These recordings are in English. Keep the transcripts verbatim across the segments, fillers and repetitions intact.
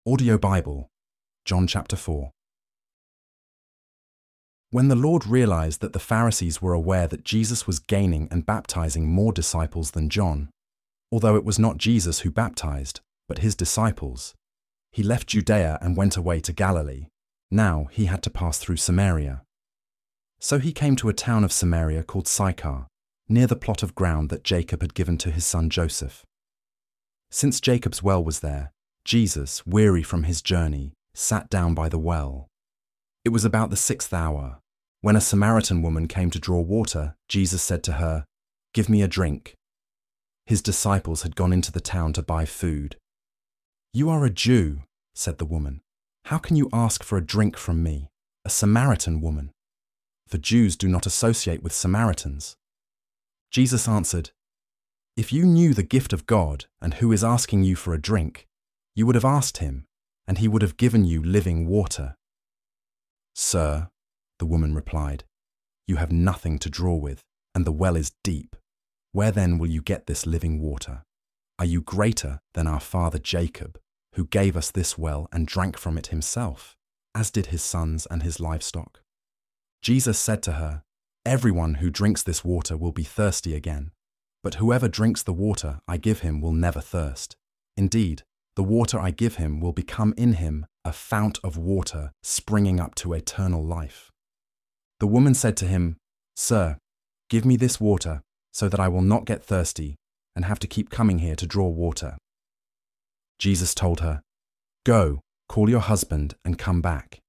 Audio Bible, John chapter four. When the Lord realized that the Pharisees were aware that Jesus was gaining and baptizing more disciples than John, although it was not Jesus who baptized, but his disciples, he left Judea and went away to Galilee. Now he had to pass through Samaria. So he came to a town of Samaria called Sychar, near the plot of ground that Jacob had given to his son Joseph. Since Jacob's well was there, Jesus, weary from his journey, sat down by the well. It was about the sixth hour. When a Samaritan woman came to draw water, Jesus said to her, "Give me a drink." His disciples had gone into the town to buy food. "You are a Jew," said the woman. "How can you ask for a drink from me, a Samaritan woman?" For Jews do not associate with Samaritans. Jesus answered, "If you knew the gift of God and who is asking you for a drink, you would have asked him, and he would have given you living water." "Sir," the woman replied, "you have nothing to draw with, and the well is deep. Where then will you get this living water? Are you greater than our father Jacob, who gave us this well and drank from it himself, as did his sons and his livestock?" Jesus said to her, "Everyone who drinks this water will be thirsty again, but whoever drinks the water I give him will never thirst. Indeed, the water I give him will become in him a fount of water springing up to eternal life." The woman said to him, "Sir, give me this water so that I will not get thirsty and have to keep coming here to draw water." Jesus told her, "Go, call your husband and come back."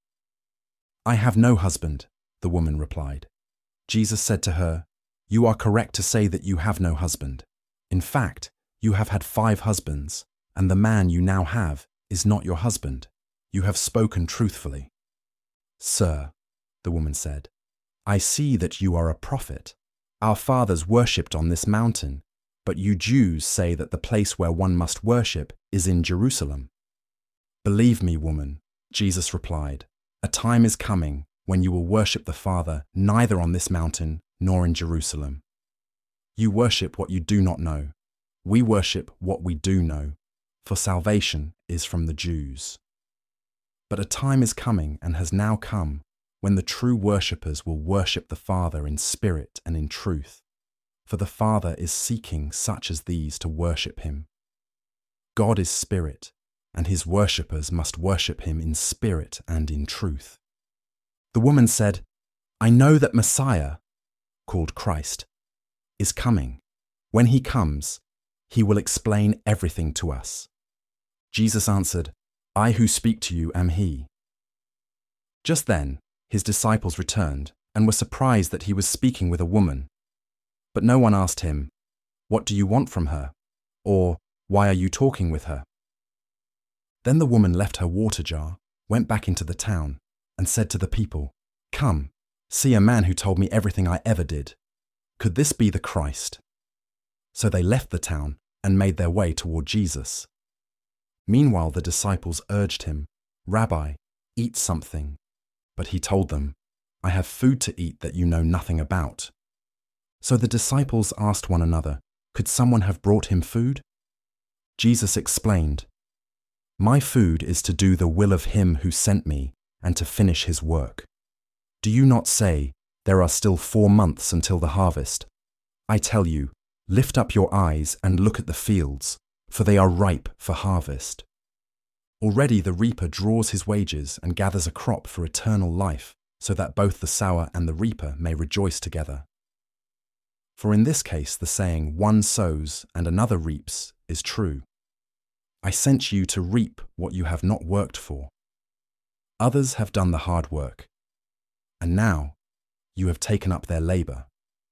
"I have no husband," the woman replied. Jesus said to her, "You are correct to say that you have no husband. In fact, you have had five husbands, and the man you now have is not your husband. You have spoken truthfully." "Sir," the woman said, "I see that you are a prophet. Our fathers worshipped on this mountain, but you Jews say that the place where one must worship is in Jerusalem." "Believe me, woman," Jesus replied, "a time is coming when you will worship the Father neither on this mountain nor in Jerusalem. You worship what you do not know. We worship what we do know, for salvation is from the Jews. But a time is coming and has now come when the true worshippers will worship the Father in spirit and in truth, for the Father is seeking such as these to worship him. God is spirit, and his worshippers must worship him in spirit and in truth." The woman said, "I know that Messiah, called Christ, is coming. When he comes, he will explain everything to us." Jesus answered, "I who speak to you am he." Just then, his disciples returned and were surprised that he was speaking with a woman. But no one asked him, "What do you want from her?" or "Why are you talking with her?" Then the woman left her water jar, went back into the town, and said to the people, "Come, see a man who told me everything I ever did. Could this be the Christ?" So they left the town and made their way toward Jesus. Meanwhile, the disciples urged him, "Rabbi, eat something." But he told them, "I have food to eat that you know nothing about." So the disciples asked one another, "Could someone have brought him food?" Jesus explained, "My food is to do the will of him who sent me and to finish his work. Do you not say, 'There are still four months until the harvest'? I tell you, lift up your eyes and look at the fields, for they are ripe for harvest. Already the reaper draws his wages and gathers a crop for eternal life, so that both the sower and the reaper may rejoice together. For in this case the saying, 'One sows and another reaps,' is true. I sent you to reap what you have not worked for. Others have done the hard work, and now you have taken up their labor."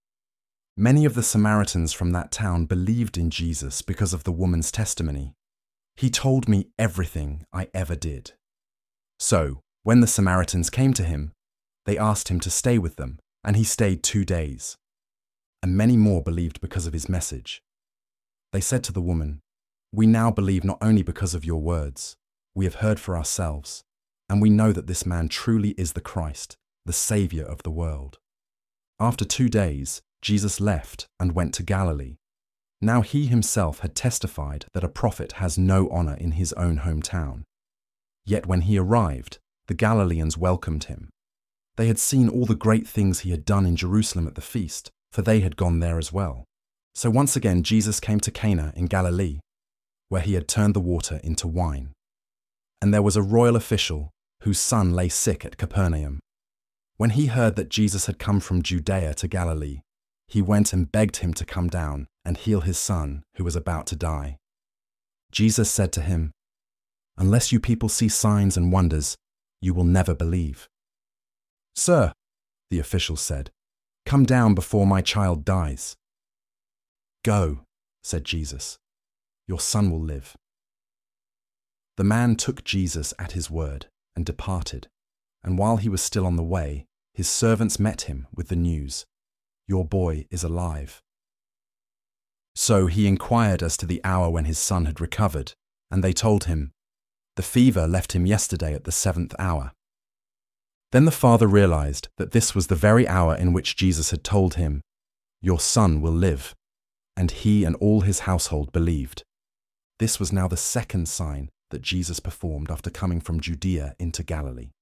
Many of the Samaritans from that town believed in Jesus because of the woman's testimony. "He told me everything I ever did." So, when the Samaritans came to him, they asked him to stay with them, and he stayed two days. And many more believed because of his message. They said to the woman, "We now believe not only because of your words. We have heard for ourselves, and we know that this man truly is the Christ, the Savior of the world." After two days, Jesus left and went to Galilee. Now he himself had testified that a prophet has no honor in his own hometown. Yet when he arrived, the Galileans welcomed him. They had seen all the great things he had done in Jerusalem at the feast, for they had gone there as well. So once again Jesus came to Cana in Galilee, where he had turned the water into wine. And there was a royal official whose son lay sick at Capernaum. When he heard that Jesus had come from Judea to Galilee, he went and begged him to come down and heal his son, who was about to die. Jesus said to him, "Unless you people see signs and wonders, you will never believe." "Sir," the official said, "come down before my child dies." "Go," said Jesus, "your son will live." The man took Jesus at his word and departed, and while he was still on the way, his servants met him with the news, "Your boy is alive." So he inquired as to the hour when his son had recovered, and they told him, "The fever left him yesterday at the seventh hour." Then the father realized that this was the very hour in which Jesus had told him, "Your son will live," and he and all his household believed. This was now the second sign that Jesus performed after coming from Judea into Galilee.